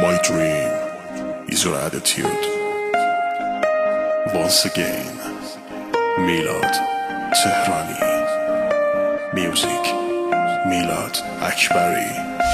My dream is your attitude. Once again, Milad Tehrani. Music, Milad Akbari.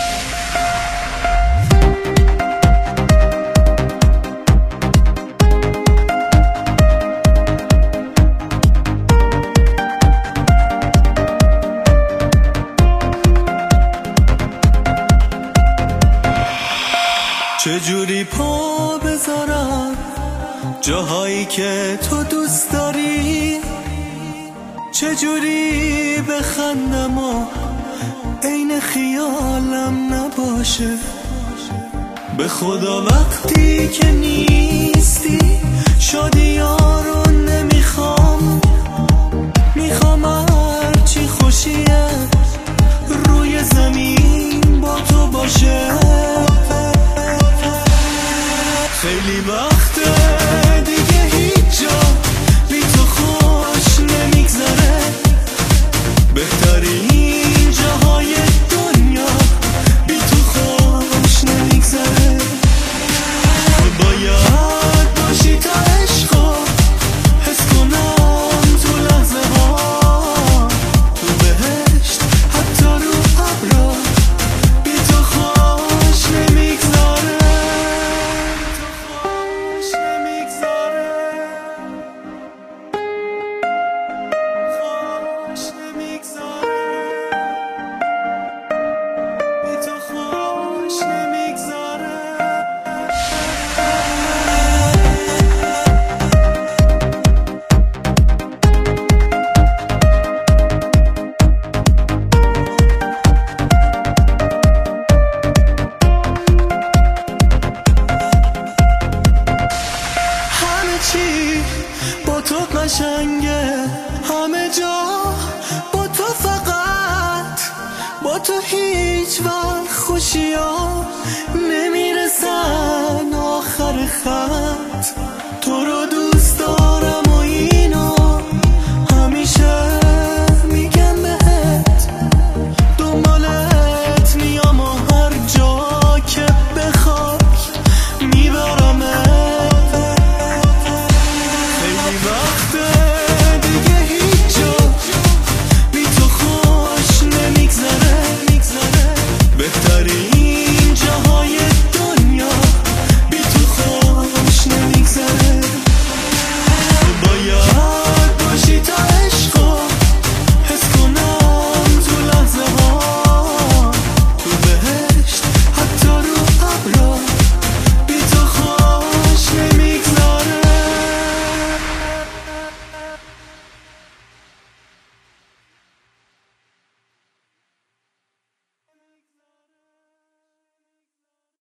چجوری پا بذارم جاهایی که تو دوست داری، چجوری بخندم و عین خیالم نباشه. به خدا وقتی که نیستی شادیا رو نمیخوام، میخوام هرچی خوشیه روی زمین با تو باشه. خیلی وقته دیگه هیچ جا بی تو خوش نمیگذره، بهترین جاهای دنیا بی تو خوش نمیگذره. باید باشی تا عشقا حس کنم تو لحظه ها، تو بهشت حتی رو ابرا بی تو خوش نمیگذره. با تو قشنگه همه جا، با تو فقط، با تو هیچ وقت خوشیا نمیرسن آخر خط. تو رو